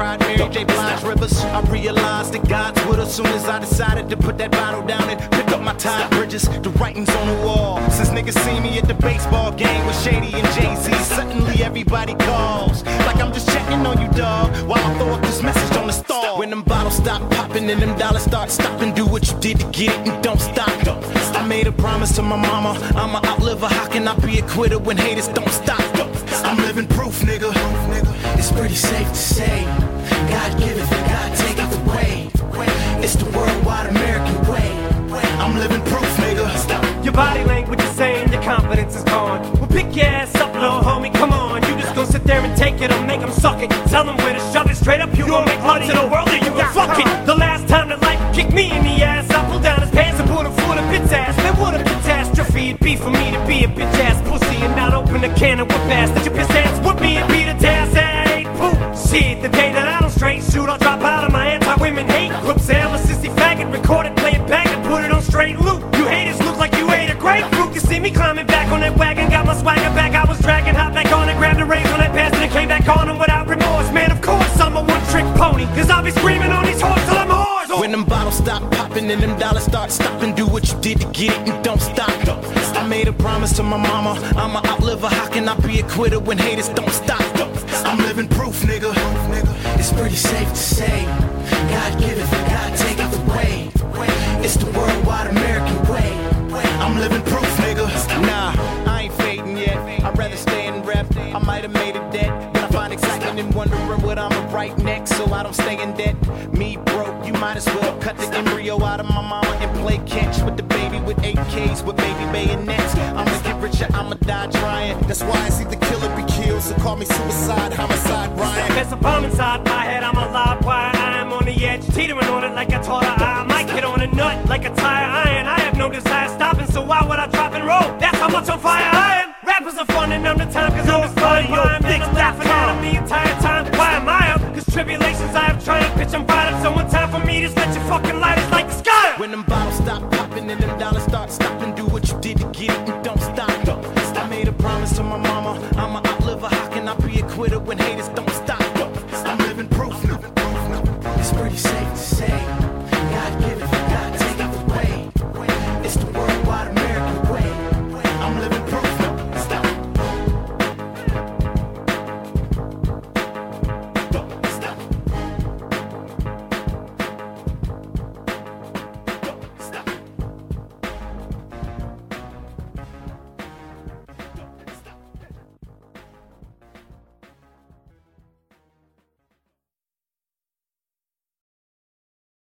cried Mary J. Blige rivers. I realized that God's with us soon as I decided to put that bottle down and pick up my Tide Bridges. The writing's on the wall. Since niggas see me at the baseball game with Shady and Jay-Z, suddenly everybody calls like I'm just checking on you, dog, while I throw up this message on the stall. When them bottles stop popping and them dollars start stopping, do what you did to get it and don't stop. I made a promise to my mama, I'ma outlive her. How can I be a quitter when haters don't stop? I'm living proof, nigga. It's pretty safe to say, God give it and God take it away. It's the worldwide American way. I'm living proof, nigga. Your body language is saying your confidence is gone. Well, pick your ass up, little homie, come on. You just gon' sit there and take it or make them suck it. Tell them where to shove it, straight up you gon' make love to the world or you gon' fuck it. The last time that life kicked me in the ass, I pulled down his pants and put him full of bitch ass. Man, what a catastrophe it'd be for me to be a bitch ass pussy and not open a can of whoop ass. That your piss ass whoop me and beat a task at 8 poop. Shit, the day that I don't straight shoot, I'll drop out of my anti-women hate group. Say I'm a sissy faggot, record it, play it back and put it on straight loop. You haters look like you ate a grapefruit. You see me climbing back on that wagon, got my swagger back. I was dragging, hop back on it, grabbed the reins on that pass and it came back on them without remorse. Man, of course I'm a one-trick pony, cause I'll be screaming on these horses till I'm hoarse. When them bottles stop popping and them dollars start stopping, do what you did to get it and don't stop. I made a promise to my mama, I'ma outlive her. How can I be a quitter when haters don't stop? I'm living proof, nigga. It's pretty safe to say, God give it and God take it away. It's the worldwide American way. I'm living proof, nigga. Nah, I ain't fading yet. I'd rather stay and rap. I might have made it dead, but I find excitement in wondering what I'ma write next, so I don't stay in debt. Me broke, you might as well cut the embryo out of my mama and play catch with the baby with 8Ks with baby bayonets. I'ma get richer, I'ma die trying. That's why it's either kill or be killed, so call me suicide, homicide, Ryan. There's a bomb inside my head, I'm a live wire. I am on the edge, teetering on it like I taught her. I might hit on a nut like a tire iron. I have no desire stopping, so why would I drop and roll? That's how much on fire I am. Rappers are fun and I'm the time, cause I'm the fun. I'm laughing at them the entire time. Why am I up? Cause tribulations I have triumph. Bitch, I'm fired up, so one time for me, just let your fucking lighters like the sky. When them bottles stop popping and them dollars start stopping, do what you did to get it and don't stop. I made a promise to my mama, I'ma outlive her. How can I be a quitter when haters